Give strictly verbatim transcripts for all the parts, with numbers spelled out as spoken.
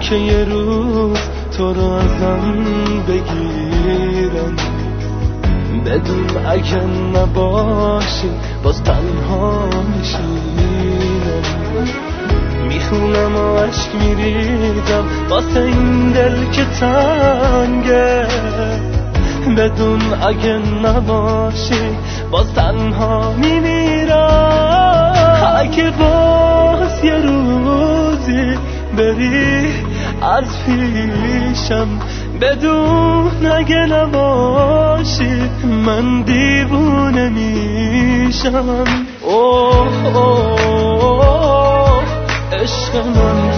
که یه روز تو رو ازم بگیرن، بدون اگه نباشی باز تنها میشینم. میخونم و عشق میریزم واسه این دل که تنگه، بدون اگه نباشی باز تنها میمیرم. اگه باز یه روزی بری از پیشم، بدون اگه نباشی من دیوونه میشم. اوه اوه عشق من،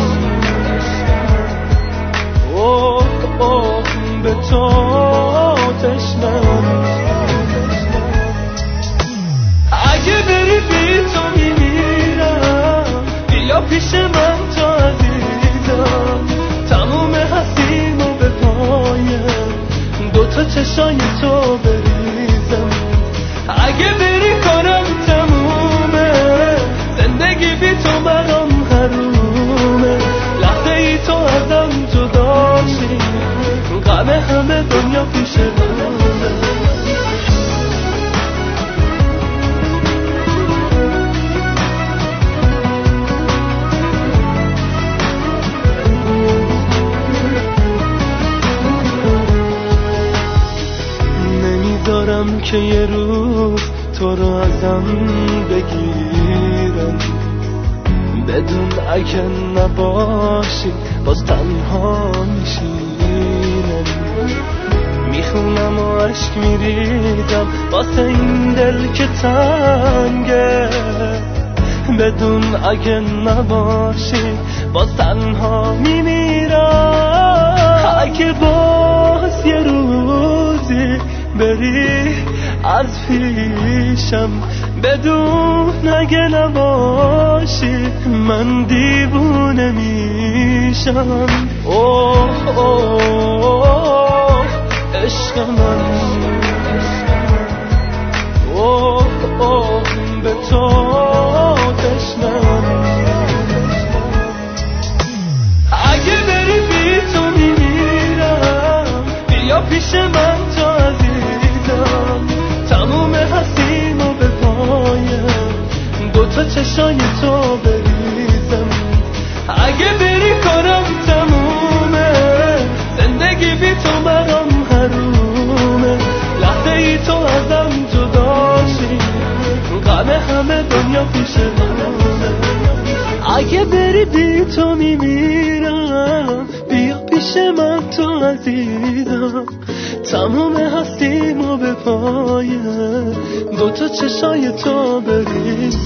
اوه اوه به تو تشنم. اگه بری بی تو میمیرم، بیا پیش من تو عزیزم، تموم هستیمو به پایم، دوتا چشای تو بریزم. اگه بری کارم تمومه، زندگی بی تو برام حرومه. لحظه ای تو ازم جداشی، غم همه دنیا پیش منه. نمیذارم که یه روز تو رو ازم بگیرن، بدون اگه نباشی باز تنها میشینم. میخونم و عشق میریزم واسه این دل که تنگه، بدون اگه نباشی باز تنها میمیرم. اگه باز یه روزی بری از پیشم، بدون اگه نباشی من دیوونه میشم. اوه اوه عشق من، اوه اوه به تو تشنم. اگه بری بی تو میمیرم، بیا پیش من تو عزیزم، تموم هستیمو به پایم، دوتا چشای تو بریزم. اگه بری کارم تمومه، زندگی بی تو برام حرومه. لحظه ای تو ازم جداشی، غم همه دنیا پیش منه. اگه بری بی تو میمیرم، بیا پیش من تو عزیزم، تموم هستیمو به پایه، دوتا چشای تو بریزم.